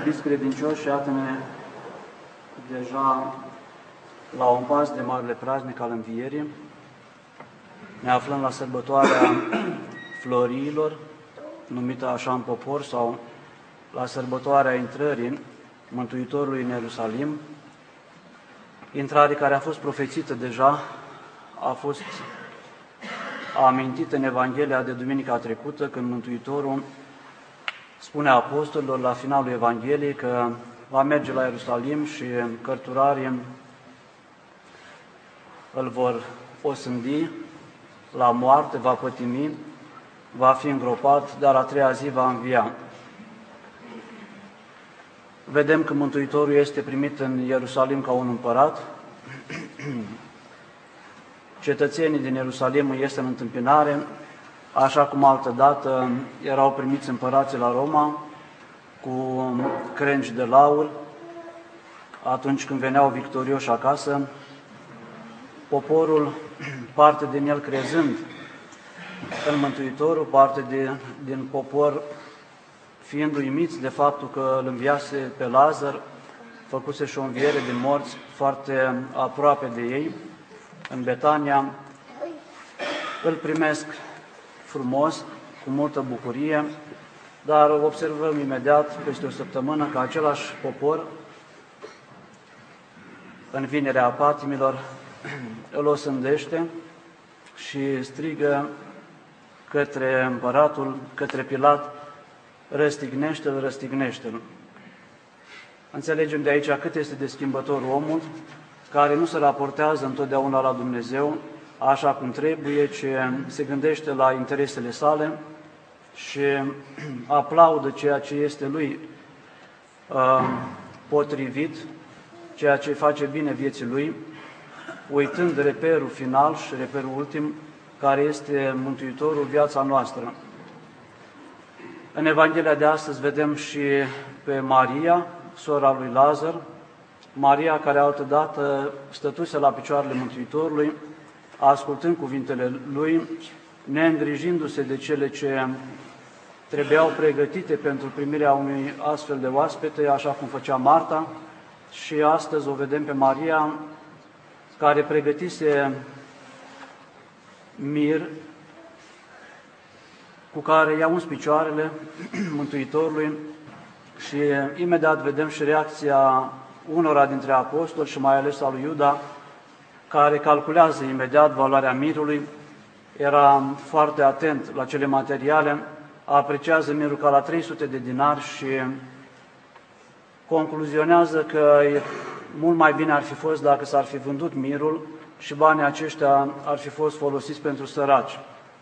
Iubiți credincioși, iată-ne deja la un pas de marele praznic al Învierii. Ne aflăm la sărbătoarea Floriilor, numită așa în popor, sau la sărbătoarea intrării Mântuitorului în Ierusalim. Intrare care a fost profețită deja, a fost amintită în Evanghelia de duminica trecută, când Mântuitorul spune apostolilor la finalul Evangheliei că va merge la Ierusalim și cărturarii îl vor osândi la moarte, va pătimi, va fi îngropat, dar a treia zi va învia. Vedem că Mântuitorul este primit în Ierusalim ca un împărat. Cetățenii din Ierusalim îi este în întâmpinare, așa cum altădată erau primiți împărații la Roma cu crengi de laur atunci când veneau victorioși acasă. Poporul, parte din el crezând în Mântuitorul, parte din popor fiind uimiți de faptul că îl înviase pe Lazar, făcuse și o înviere din morți foarte aproape de ei, în Betania, îl primesc frumos, cu multă bucurie, dar observăm imediat, peste o săptămână, că același popor, în vinerea patimilor, îl osândește și strigă către împăratul, către Pilat: răstignește-l, răstignește-l. Înțelegem de aici cât este de schimbător omul, care nu se raportează întotdeauna la Dumnezeu așa cum trebuie, ci se gândește la interesele sale și aplaudă ceea ce este lui potrivit, ceea ce face bine vieții lui, uitând reperul final și reperul ultim, care este Mântuitorul, viața noastră. În Evanghelia de astăzi vedem și pe Maria, sora lui Lazar, Maria care altădată stătuse la picioarele Mântuitorului, ascultând cuvintele lui, neîngrijindu-se de cele ce trebuiau pregătite pentru primirea unui astfel de oaspete, așa cum făcea Marta, și astăzi o vedem pe Maria, care pregătise mir cu care i-a uns picioarele Mântuitorului, și imediat vedem și reacția unora dintre apostoli și mai ales a lui Iuda, care calculează imediat valoarea mirului, era foarte atent la cele materiale, apreciază mirul ca la 300 de dinari și concluzionează că mult mai bine ar fi fost dacă s-ar fi vândut mirul și banii aceștia ar fi fost folosiți pentru săraci.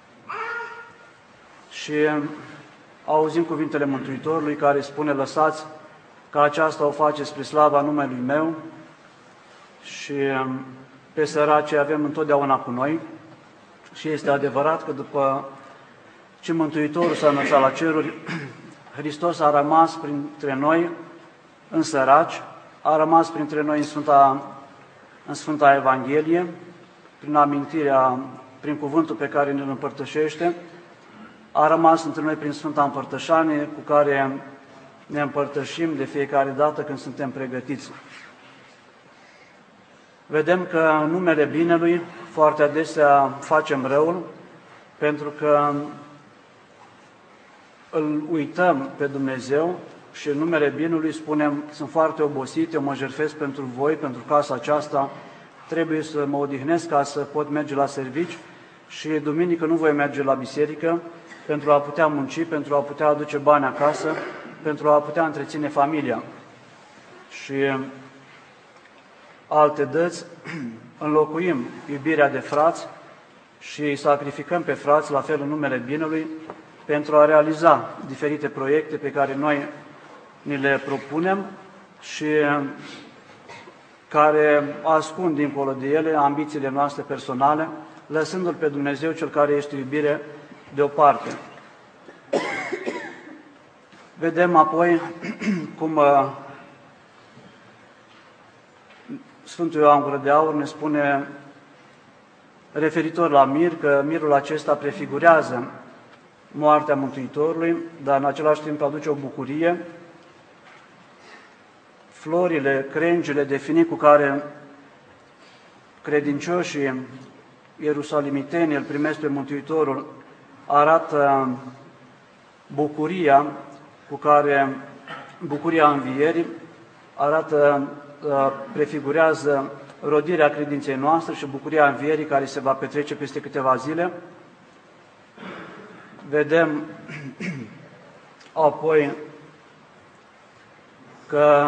Și auzim cuvintele Mântuitorului care spune: lăsați că aceasta o face spre slava numelui meu, și pe săraci avem întotdeauna cu noi. Și este adevărat că după ce Mântuitorul s-a înălțat la ceruri, Hristos a rămas printre noi în săraci, a rămas printre noi în Sfânta Evanghelie, prin amintirea, prin cuvântul pe care ne-l împărtășește, a rămas între noi prin Sfânta Împărtășanie, cu care ne împărtășim de fiecare dată când suntem pregătiți. Vedem că în numele binelui foarte adesea facem răul, pentru că îl uităm pe Dumnezeu și în numele binelui spunem: sunt foarte obosit, eu mă jertfesc pentru voi, pentru casa aceasta, trebuie să mă odihnesc ca să pot merge la servici și duminică nu voi merge la biserică pentru a putea munci, pentru a putea aduce bani acasă, pentru a putea întreține familia. Și alte dăți înlocuim iubirea de frați și îi sacrificăm pe frați, la fel în numele binelui, pentru a realiza diferite proiecte pe care noi ni le propunem și care ascund dincolo de ele ambițiile noastre personale, lăsându-L pe Dumnezeu, Cel care este iubire, deoparte. Vedem apoi cum Sfântul Ioan Gură de Aur ne spune, referitor la mir, că mirul acesta prefigurează moartea Mântuitorului, dar în același timp aduce o bucurie florile, crengile de finic cu care credincioșii ierusalimiteni îl primesc pe Mântuitorul, arată bucuria bucuria învierii, prefigurează rodirea credinței noastre și bucuria învierii care se va petrece peste câteva zile. Vedem apoi că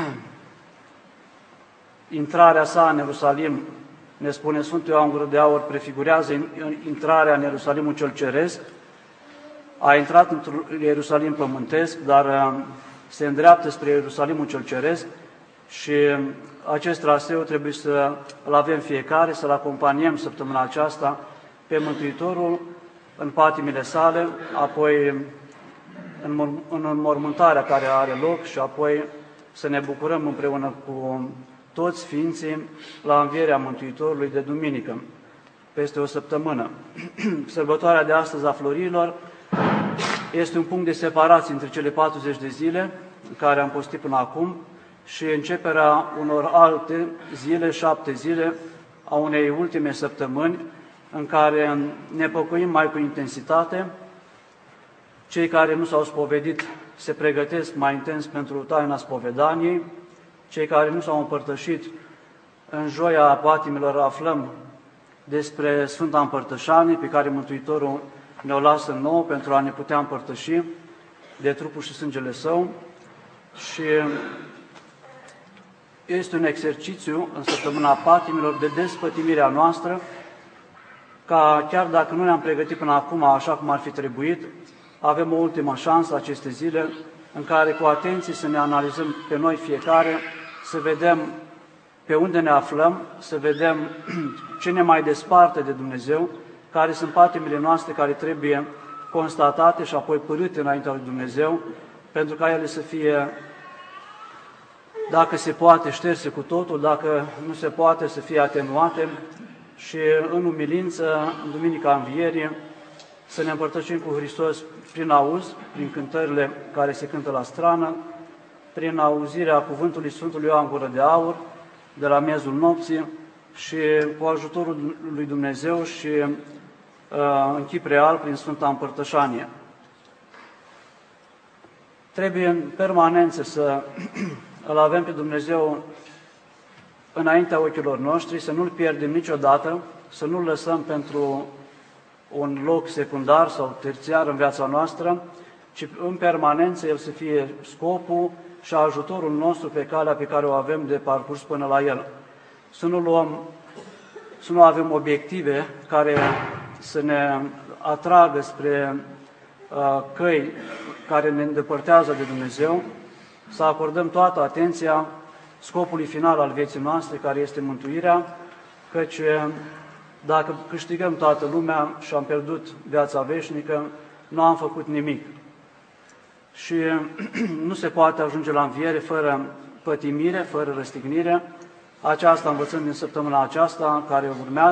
intrarea sa în Ierusalim, ne spune Sfântul Ioan Gură de Aur, prefigurează intrarea în Ierusalimul cel ceresc. A intrat într-un Ierusalim pământesc, dar se îndreaptă spre Ierusalimul cel ceresc și acest traseu trebuie să îl avem fiecare, să-l acompaniem săptămâna aceasta pe Mântuitorul în patimile sale, apoi în înmormântarea care are loc și apoi să ne bucurăm împreună cu toți Sfinții la învierea Mântuitorului de duminică, peste o săptămână. Sărbătoarea de astăzi a florilor este un punct de separație între cele 40 de zile în care am postit până acum și începerea unor alte zile, 7 zile, a unei ultime săptămâni în care ne păcuim mai cu intensitate. Cei care nu s-au spovedit se pregătesc mai intens pentru taina spovedaniei. Cei care nu s-au împărtășit, în joia patimilor aflăm despre Sfânta Împărtășanie, pe care Mântuitorul ne-o lasă nouă pentru a ne putea împărtăși de trupul și sângele Său. Și este un exercițiu în săptămâna patimilor de despătimirea noastră, ca chiar dacă nu ne-am pregătit până acum așa cum ar fi trebuit, avem o ultimă șansă aceste zile în care cu atenție să ne analizăm pe noi fiecare, să vedem pe unde ne aflăm, să vedem ce ne mai desparte de Dumnezeu, care sunt patimile noastre care trebuie constatate și apoi părâte înaintea lui Dumnezeu, pentru ca ele să fie, dacă se poate, șterse cu totul, dacă nu se poate, să fie atenuate și în umilință, în Duminica Învierii, să ne împărtășim cu Hristos prin auz, prin cântările care se cântă la strană, prin auzirea cuvântului Sfântului Ioan Gură de Aur, de la miezul nopții și cu ajutorul lui Dumnezeu și în chip real prin Sfânta Împărtășanie. Trebuie în permanență să îl avem pe Dumnezeu înaintea ochilor noștri, să nu-L pierdem niciodată, să nu-L lăsăm pentru un loc secundar sau terțiar în viața noastră, ci în permanență El să fie scopul și ajutorul nostru pe calea pe care o avem de parcurs până la El. Să nu avem obiective care să ne atragă spre căi care ne îndepărtează de Dumnezeu, să acordăm toată atenția scopului final al vieții noastre, care este mântuirea, căci dacă câștigăm toată lumea și am pierdut viața veșnică, nu am făcut nimic. Și nu se poate ajunge la înviere fără pătimire, fără răstignire. Aceasta învățăm din săptămâna aceasta, care urmează.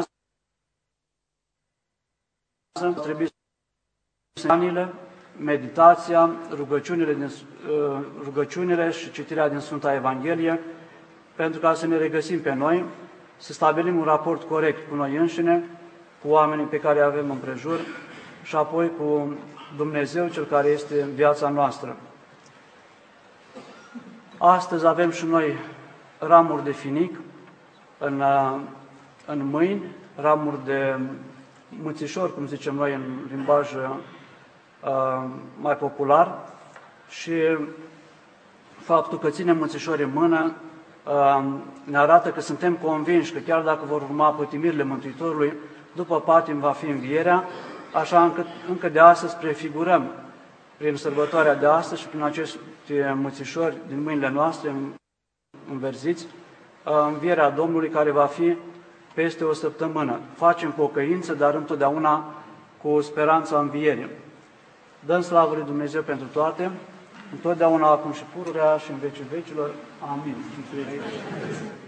Trebuie să meditația, rugăciunile și citirea din Sfânta Evanghelie, pentru ca să ne regăsim pe noi, să stabilim un raport corect cu noi înșine, cu oamenii pe care îi avem împrejur și apoi cu Dumnezeu, Cel care este în viața noastră. Astăzi avem și noi ramuri de finic în mâini, ramuri de mățișor, cum zicem noi în limbaj mai popular, și faptul că ținem mățișori în mână ne arată că suntem convinși că chiar dacă vor urma pătimirile Mântuitorului, după patim va fi învierea, așa încât încă de astăzi prefigurăm prin sărbătoarea de astăzi și prin aceste mățișori din mâinile noastre înverziți, învierea Domnului care va fi peste o săptămână. Facem pocăință, dar întotdeauna cu speranța învierii. Dăm slavă lui Dumnezeu pentru toate, întotdeauna, acum și pururea și în vecii vecilor. Amin.